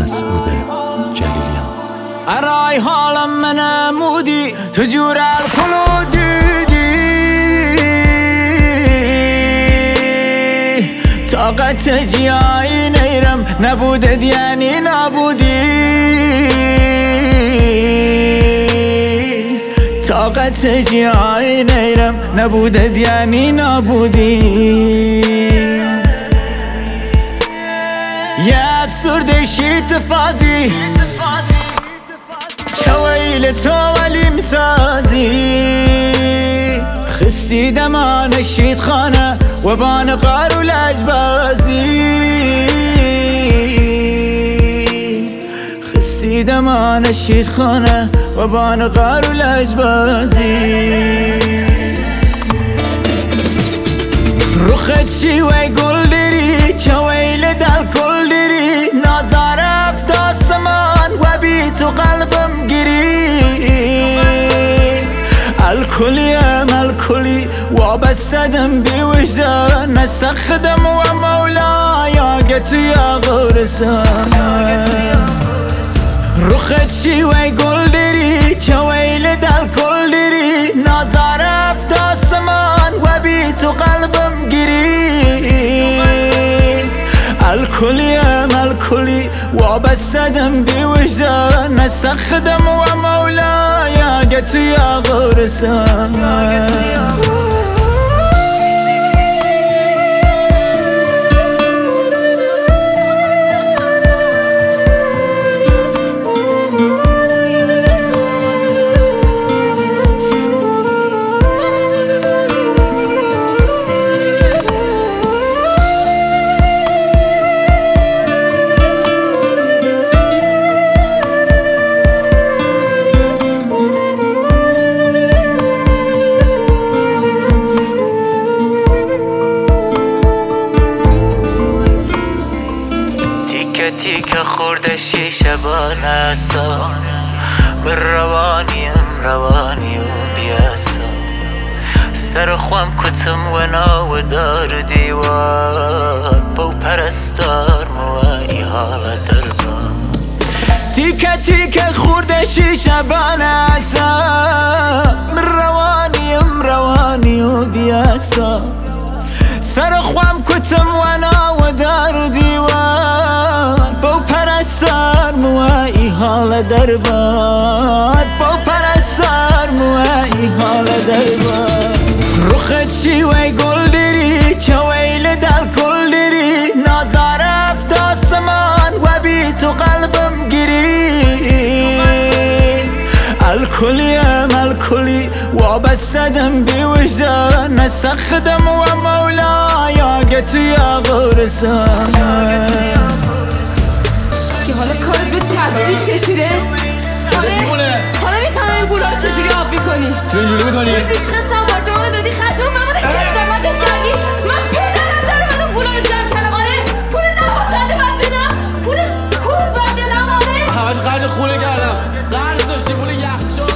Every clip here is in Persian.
مسعود جلیلیان. ارای حالم منمودی تو جور الکلو دیدی، طاقت جیایی نیرم نبودد یعنی نبودی، طاقت جیایی نیرم نبودد یعنی نبودی. یه افسرده شیط فازی چویل تو ولی مسازی، خستی دمان شیط خانه و بان قار و لجبازی، خستی دمان شیط خانه و بان قار و لجبازی. رخت شیوه گل داری چویل دل کل داری، نازار افت آسمان و بی تو قلبم گیری. الکلیم الکلی وابستدم بی وجدان، نسخدم و مولایا گتو یا غورسان. رخت شیوه گل داری چویل دل کل داری، نازار افت آسمان و بی تو قلبم گیری. الکلیم الکلی وابستدم بی وجدان، نسخدم و مولایا گتو یا غورسان. تیکه خورده شیشه بانستا، من روانی و بیاسا. سر خوام کتم و ناو دار دیوار، با پرستار موانی حال دربان. تیکه خورده شیشه بانستا، من روانی و بیاسا. سر خوام کتم و ناو دار دیوار، با پرستار موایی حال دربار، با پرستار موایی حال دربار. رخت شیوه گل داری چویل دل کل داری، نازار افت آسمان و بی تو قلبم گیری. الکلیم الکلی وابستدم بی وجدان، نسخدم و مولایا گتو یا غورسان. که حالا کارت به تصدیق کشیده، حالا میفهمم این پولا رو چجوری آب میکنی. چجوری میکنی؟ بیشنست آپارتمان رو دادی خرجم، من بوده که خدمتت کردی، من پدرم دارم از اون پولا رو جمع کردم. آره پول نباید من بدم، پول خوب بردلم. آره همش خرج خونه کردم، قرض داشتی پول یخچال.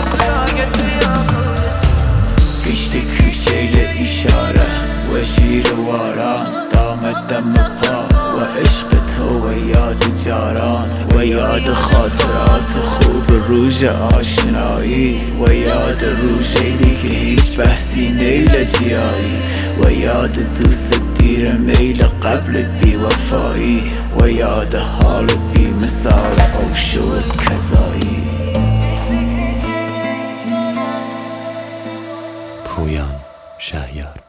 گشت کوچه اشاره و شیروارا، دامت دم پا و عشق تو و یاد جاران، و یاد خاطرات خوب روز آشنایی، و یاد روزی که هیچ بحثی نیل جیایی، و یاد دوست دیر میل قبل بی وفایی، و یاد حال بی مثال او شد کذایی. پویان شهیار.